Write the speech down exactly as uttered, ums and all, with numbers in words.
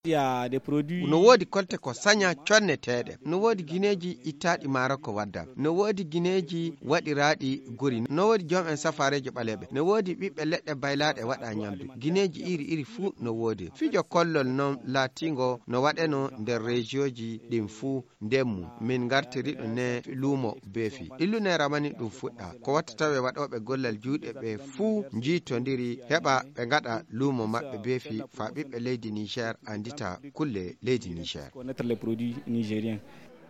no wodi kolte ko sanya conneteɗe, no wodi gineji ittaɗi mara ko wadda, no wodi gineji waɗiraɗi guri, no wodi jom en safareji ɓaleɓe, no wodi ɓiɓɓe leɗɗe baylaɗe waɗa nyamdu, gineji iri iri fuu no wodi. Fijo kollol non latingo no waɗeno nder regionji ɗin fuu ndemmu min gartiri ɗum ne luumo beefi. Illune ramani ɗum fuɗɗa ko watta tawe waɗoɓe gollal juuɗe ɓe fuu jiitodiri heɓa ɓe gaɗa luumo maɓɓe beefi fa ɓiɓɓe leydi Niger andita kulle leydi Niger.